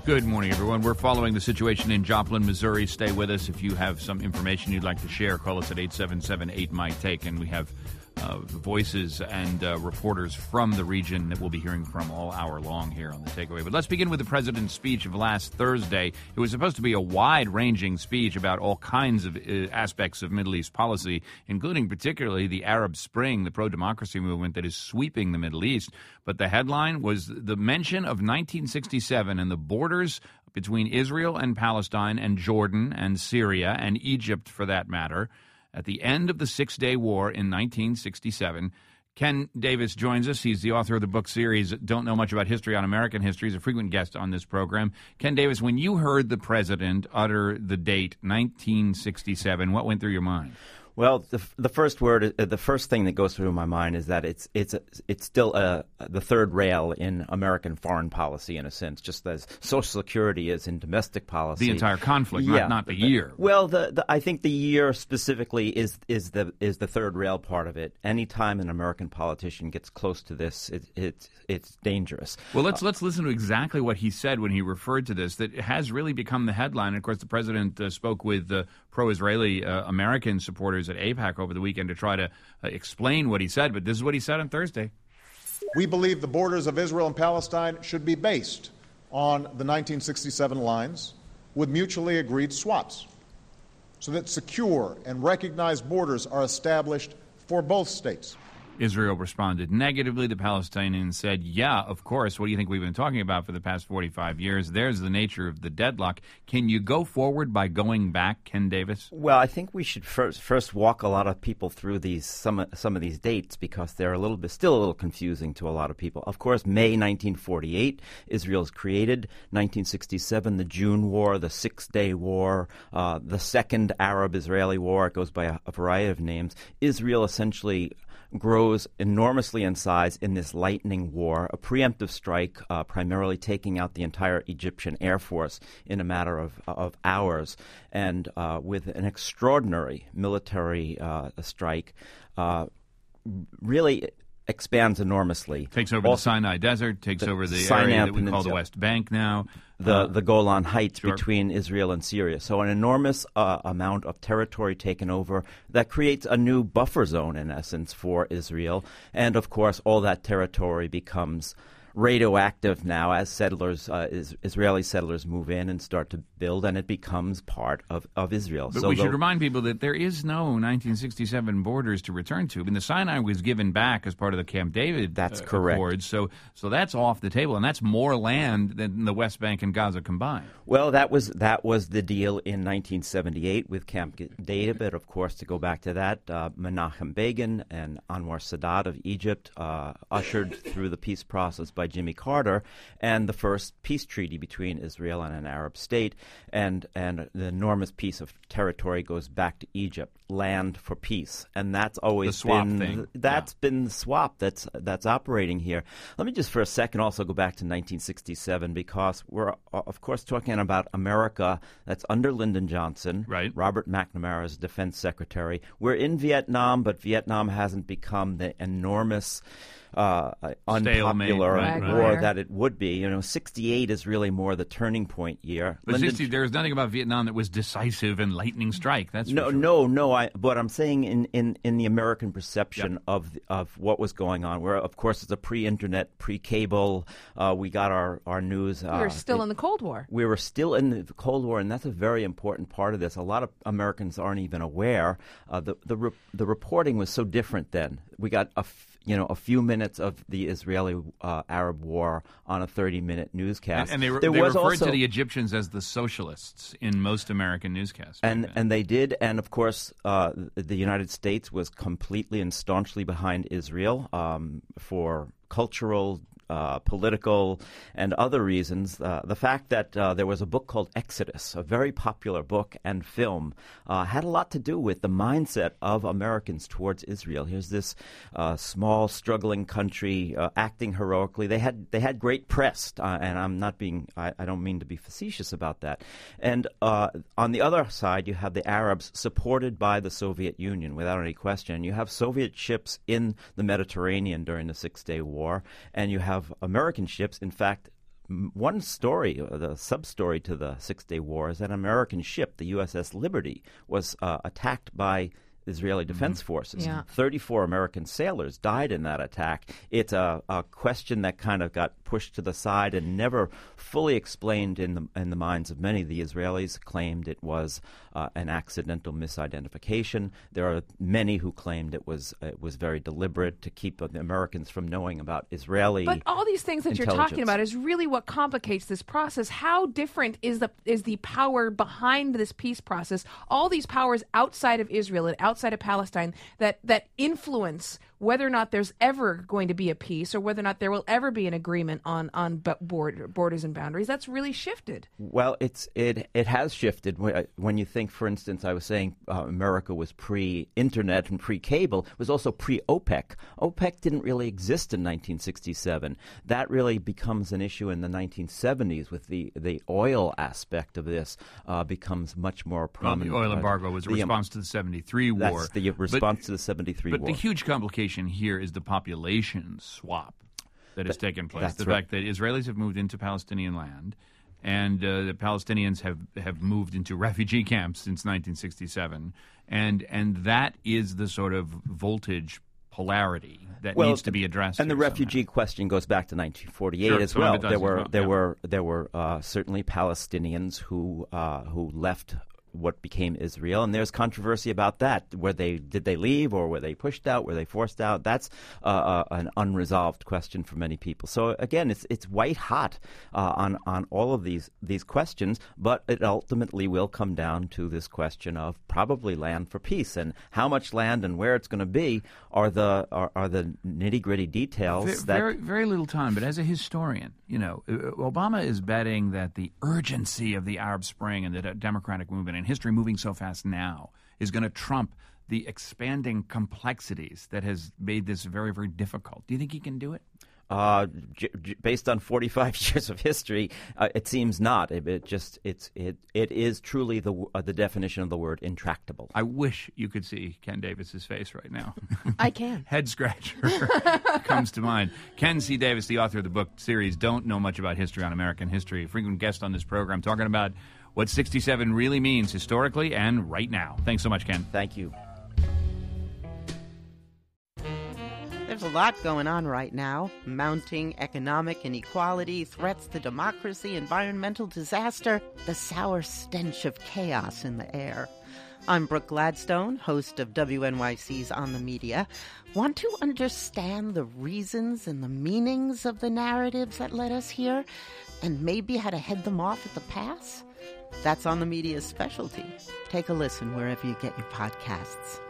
Good morning, everyone. We're following the situation in Joplin, Missouri. Stay with us. If you have some information you'd like to share, call us at 877-8-MIGHT-TAKE, and we have voices and reporters from the region that we'll be hearing from all hour long here on The Takeaway. But let's begin with the president's speech of last Thursday. It was supposed to be a wide-ranging speech about all kinds of aspects of Middle East policy, including particularly the Arab Spring, the pro-democracy movement that is sweeping the Middle East. But the headline was the mention of 1967 and the borders between Israel and Palestine and Jordan and Syria and Egypt, for that matter, at the end of the Six-Day War in 1967. Ken Davis joins us. He's the author of the book series, Don't Know Much About History on American History. He's a frequent guest on this program. Ken Davis, when you heard the president utter the date 1967, what went through your mind? Well, the first thing that goes through my mind is that it's still the third rail in American foreign policy, in a sense, just as Social Security is in domestic policy. The entire conflict, not the year. Well, I think the year specifically is the third rail part of it. Anytime an American politician gets close to this, it's dangerous. Well, let's listen to exactly what he said when he referred to this. That has really become the headline. And of course, the president spoke with pro-Israeli American supporters at AIPAC over the weekend to try to explain what he said, but this is what he said on Thursday. We believe the borders of Israel and Palestine should be based on the 1967 lines with mutually agreed swaps so that secure and recognized borders are established for both states. Israel responded negatively. The Palestinians said, yeah, of course. What do you think we've been talking about for the past 45 years? There's the nature of the deadlock. Can you go forward by going back, Ken Davis? Well, I think we should first walk a lot of people through some of these dates because they're still a little confusing to a lot of people. Of course, May 1948, Israel's created. 1967, the June War, the Six-Day War, the Second Arab-Israeli War. It goes by a variety of names. Israel essentially grows enormously in size in this lightning war, a preemptive strike, primarily taking out the entire Egyptian Air Force in a matter of hours, and with an extraordinary military strike, really expands enormously. Takes over the Sinai Desert, takes over the area that we call the West Bank now. The Golan Heights between Israel and Syria. So an enormous amount of territory taken over that creates a new buffer zone, in essence, for Israel. And, of course, all that territory becomes radioactive now as Israeli settlers move in and start to build, and it becomes part of Israel. But we should remind people that there is no 1967 borders to return to. I mean, the Sinai was given back as part of the Camp David Accords, so that's off the table, and that's more land than the West Bank and Gaza combined. Well, that was the deal in 1978 with Camp David. Of course, to go back to that, Menachem Begin and Anwar Sadat of Egypt ushered through the peace process by Jimmy Carter, and the first peace treaty between Israel and an Arab state, and the enormous piece of territory goes back to Egypt, land for peace, and that's always been the swap that's operating here. Let me just for a second also go back to 1967 because we're of course talking about America that's under Lyndon Johnson, right? Robert McNamara is defense secretary. We're in Vietnam, but Vietnam hasn't become the enormous unpopular war that it would be. 68 is really more the turning point year. But there's nothing about Vietnam that was decisive and lightning strike. That's no, for sure. no. But I'm saying in the American perception of what was going on, where of course it's a pre-internet, pre-cable. We got our news. We were still in the Cold War. We were still in the Cold War, and that's a very important part of this. A lot of Americans aren't even aware. The reporting was so different then. We got a few minutes of the Israeli-Arab war on a 30-minute newscast. And they referred to the Egyptians as the socialists in most American newscasts. And they did. And, of course, the United States was completely and staunchly behind Israel for cultural, political, and other reasons. The fact that there was a book called Exodus, a very popular book and film, had a lot to do with the mindset of Americans towards Israel. Here's this small, struggling country acting heroically. They had great press, and I don't mean to be facetious about that. And on the other side, you have the Arabs supported by the Soviet Union, without any question. You have Soviet ships in the Mediterranean during the Six-Day War, and you have American ships. In fact, one story, the sub-story to the Six-Day War, is that an American ship, the USS Liberty, was attacked by Israeli Defense Forces. Yeah. 34 American sailors died in that attack. It's a question that kind of got pushed to the side and never fully explained in the minds of many. The Israelis claimed it was an accidental misidentification. There are many who claimed it was very deliberate to keep the Americans from knowing about Israeli. But all these things that you're talking about is really what complicates this process. How different is the power behind this peace process? All these powers outside of Israel and outside of Palestine that influence whether or not there's ever going to be a peace or whether or not there will ever be an agreement on borders and boundaries. That's really shifted. Well, it has shifted. When you think, for instance, I was saying America was pre-internet and pre-cable. It was also pre-OPEC. OPEC didn't really exist in 1967. That really becomes an issue in the 1970s with the oil aspect of this becomes much more prominent. Well, the oil embargo was a response to the 73 war. That's the response to the 73 war. But the huge complication here is the population swap that has taken place. That's the right. fact that Israelis have moved into Palestinian land and the Palestinians have moved into refugee camps since 1967. And that is the sort of voltage polarity that needs to be addressed. And the refugee question goes back to 1948 as well. There were certainly Palestinians who left what became Israel, and there's controversy about that. Did they leave, or were they pushed out? Were they forced out? That's an unresolved question for many people. So again, it's white hot on all of these questions, but it ultimately will come down to this question of probably land for peace, and how much land and where it's going to be are the nitty gritty details. Very little time, but as a historian, Obama is betting that the urgency of the Arab Spring and the democratic movement and history moving so fast now is going to trump the expanding complexities that has made this very, very difficult. Do you think he can do it? Based on 45 years of history, it seems not. It is truly the definition of the word intractable. I wish you could see Ken Davis's face right now. I can. Head scratcher comes to mind. Ken C. Davis, the author of the book series Don't Know Much About History on American History, a frequent guest on this program, talking about what 67 really means historically and right now. Thanks so much, Ken. Thank you. There's a lot going on right now. Mounting economic inequality, threats to democracy, environmental disaster, the sour stench of chaos in the air. I'm Brooke Gladstone, host of WNYC's On the Media. Want to understand the reasons and the meanings of the narratives that led us here, and maybe how to head them off at the pass? That's On the Media's specialty. Take a listen wherever you get your podcasts.